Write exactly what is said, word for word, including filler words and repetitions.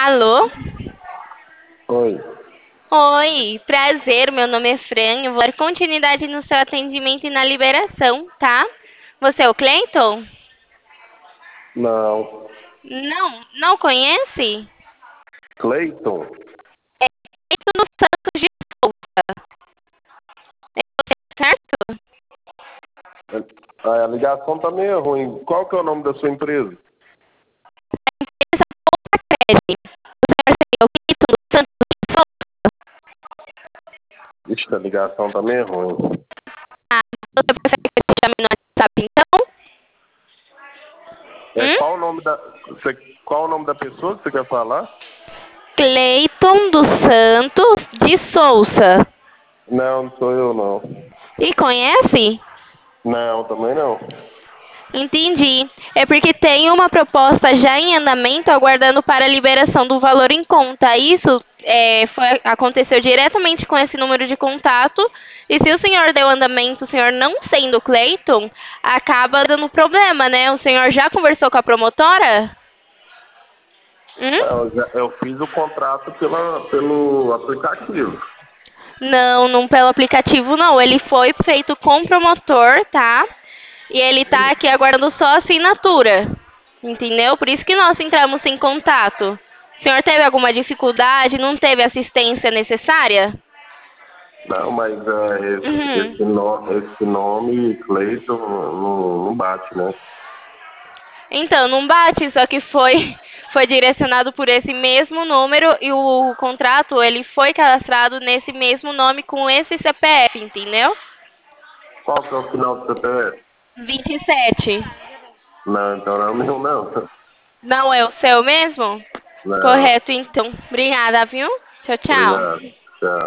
Alô? Oi. Oi, prazer, meu nome é Fran. Eu vou dar continuidade no seu atendimento e na liberação, tá? Você é o Cleiton? Não. Não, não conhece? Cleiton? Cleiton dos Santos de Souza, certo? A ligação tá meio ruim. Qual que é o nome da sua empresa? Empresa Poupa Cred. O senhor seria o Cleiton dos Santos de Souza? Ixi, a ligação tá meio ruim. Ah, você prefere que eu te chame no WhatsApp, então? É, Hum? qual o nome da. Você, qual o nome da pessoa que você quer falar? Cleiton dos Santos de Souza. Não, não sou eu não. E conhece? Não, também não. Entendi. É porque tem uma proposta já em andamento aguardando para a liberação do valor em conta. Isso é, foi, aconteceu diretamente com esse número de contato. E se o senhor deu andamento, o senhor não sendo Cleiton, acaba dando problema, né? O senhor já conversou com a promotora? Eu, Hum? já- eu fiz o contrato pela, pelo aplicativo. Não, não pelo aplicativo não. Ele foi feito com o promotor, tá? E ele tá aqui aguardando só a assinatura. Entendeu? Por isso que nós entramos em contato. O senhor teve alguma dificuldade? Não teve assistência necessária? Não, mas é, esse, Uhum. esse, no, esse nome, Cleiton, não, não bate, né? Então, não bate, só que foi, foi direcionado por esse mesmo número e o contrato ele foi cadastrado nesse mesmo nome com esse C P F, entendeu? Qual que é o final do C P F? Vinte e sete. Não, então não é o meu, não. Não é o seu mesmo? Não, Correto, então. Obrigada, viu? Tchau, tchau. obrigado.